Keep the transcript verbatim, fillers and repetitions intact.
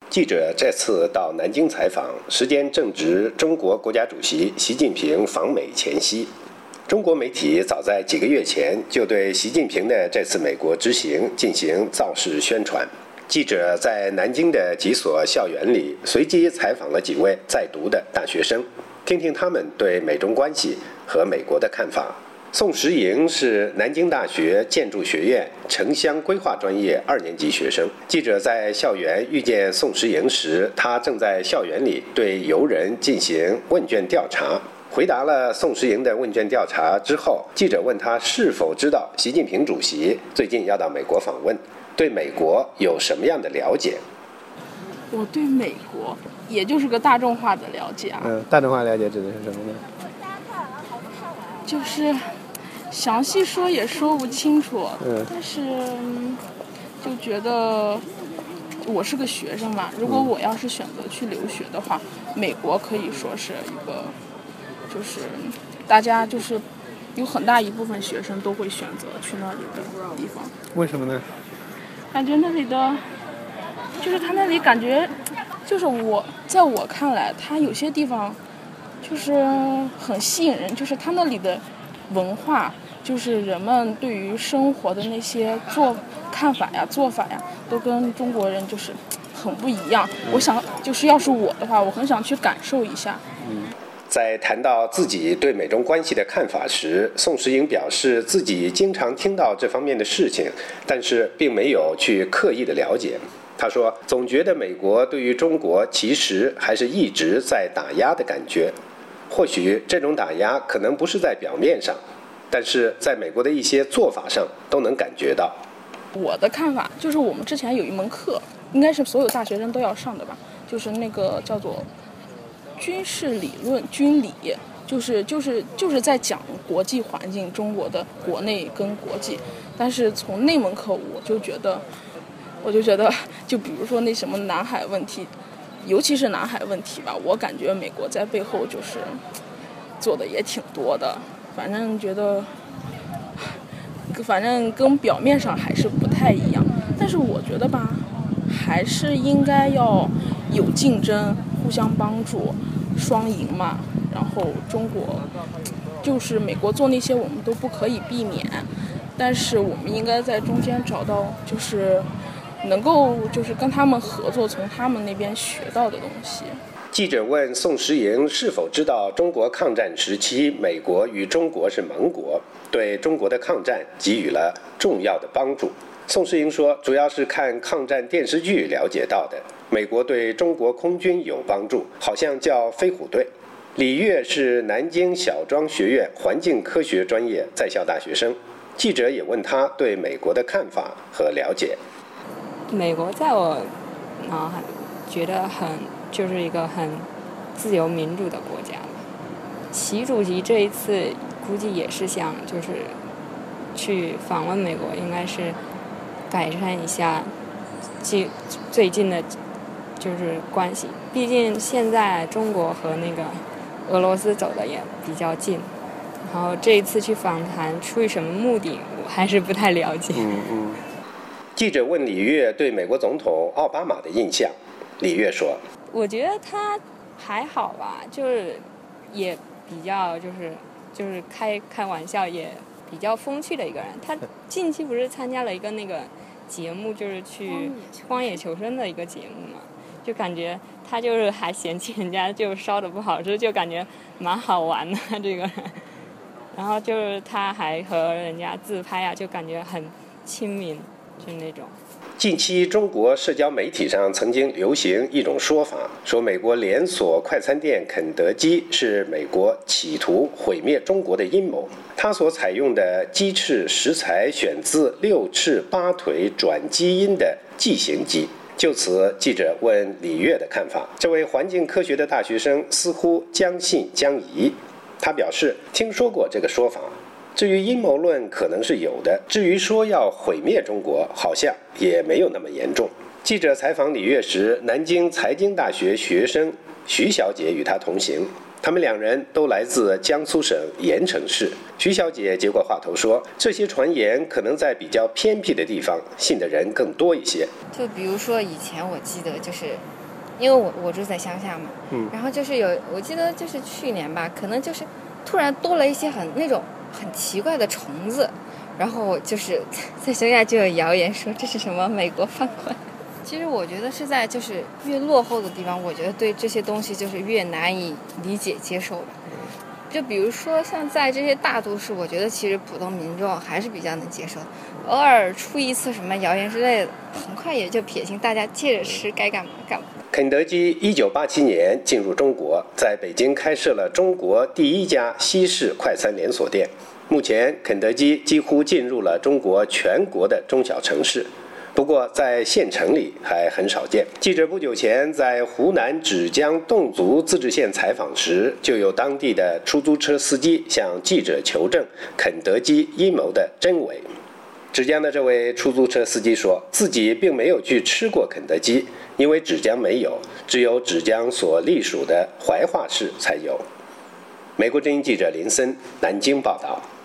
记者这次到南京采访，时间正值中国国家主席习近平访美前夕。中国媒体早在几个月前就对习近平的这次美国之行进行造势宣传。记者在南京的几所校园里随机采访了几位在读的大学生，听听他们对美中关系和美国的看法。宋时莹是南京大学建筑学院城乡规划专业二年级学生。记者在校园遇见宋时莹时，他正在校园里对游人进行问卷调查。回答了宋时莹的问卷调查之后，记者问他是否知道习近平主席最近要到美国访问，对美国有什么样的了解？ 我对美国也就是个大众化的了解啊。 嗯，大众化了解指的是什么呢？ 就是详细说也说不清楚， 嗯， 但是就觉得我是个学生嘛，如果我要是选择去留学的话，美国可以说是一个，就是大家就是有很大一部分学生都会选择去那里的地方。 为什么呢？ 感觉那里的，就是他那里感觉，就是我在我看来，他有些地方就是很吸引人，就是他那里的文化，就是人们对于生活的那些做看法呀、做法呀，都跟中国人就是很不一样。我想，就是要是我的话，我很想去感受一下。 嗯，在谈到自己对美中关系的看法时，宋时莹表示自己经常听到这方面的事情，但是并没有去刻意的了解。他说，总觉得美国对于中国其实还是一直在打压的感觉。或许这种打压可能不是在表面上，但是在美国的一些做法上都能感觉到。 我的看法就是，我们之前有一门课，应该是所有大学生都要上的吧，就是那个叫做军事理论军理，就是就是就是在讲国际环境，中国的国内跟国际。但是从那门课我就觉得我就觉得就比如说那什么南海问题，尤其是南海问题吧，我感觉美国在背后就是做的也挺多的，反正觉得反正跟表面上还是不太一样。但是我觉得吧，还是应该要有竞争，互相帮助，双赢嘛。然后中国就是美国做那些我们都不可以避免，但是我们应该在中间找到就是能够就是跟他们合作，从他们那边学到的东西。 记者问宋时莹是否知道中国抗战时期美国与中国是盟国，对中国的抗战给予了重要的帮助。宋时莹说，主要是看抗战电视剧了解到的。美国对中国空军有帮助，好像叫飞虎队。李跃是南京小庄学院环境科学专业在校大学生。记者也问他对美国的看法和了解。 美国在我脑海觉得很就是一个很自由民主的国家。习主席这一次估计也是想就是去访问美国，应该是改善一下最最近的就是关系。毕竟现在中国和那个俄罗斯走的也比较近，然后这一次去访谈出于什么目的，我还是不太了解。 嗯嗯。记者问李跃对美国总统奥巴马的印象，李跃说：“ 我觉得他还好吧，就是也比较就是就是开开玩笑，也比较风趣的一个人。他近期不是参加了一个那个节目，就是去荒野求生的一个节目嘛，就感觉他就是还嫌弃人家就烧的不好吃，就感觉蛮好玩的这个人。然后就是他还和人家自拍啊，就感觉很亲民。”就那种。 近期中国社交媒体上曾经流行一种说法，说美国连锁快餐店肯德基是美国企图毁灭中国的阴谋。它所采用的鸡翅食材选自六翅八腿转基因的畸形鸡。就此，记者问李跃的看法。这位环境科学的大学生似乎将信将疑。他表示听说过这个说法，至于阴谋论可能是有的，至于说要毁灭中国，好像也没有那么严重。记者采访李跃时，南京财经大学学生徐小姐与他同行。 他们两人都来自江苏省盐城市。徐小姐接过话头说：“这些传言可能在比较偏僻的地方，信的人更多一些。 就比如说以前我记得就是，因为我我住在乡下嘛，嗯，然后就是有我记得就是去年吧，可能就是突然多了一些很那种很奇怪的虫子，然后就是在乡下就有谣言说这是什么美国放过来。”其实我觉得是在就是越落后的地方，我觉得对这些东西就是越难以理解接受吧。就比如说像在这些大都市，我觉得其实普通民众还是比较能接受，偶尔出一次什么谣言之类的，很快也就撇清，大家接着吃，该干嘛干嘛。 肯德基一九八七年进入中国，在北京开设了中国第一家西式快餐连锁店。目前，肯德基几乎进入了中国全国的中小城市。不过，在县城里还很少见。记者不久前在湖南芷江侗族自治县采访时，就有当地的出租车司机向记者求证肯德基阴谋的真伪。芷江的这位出租车司机说，自己并没有去吃过肯德基，因为芷江没有，只有芷江所隶属的怀化市才有。美国之音记者林森南京报道。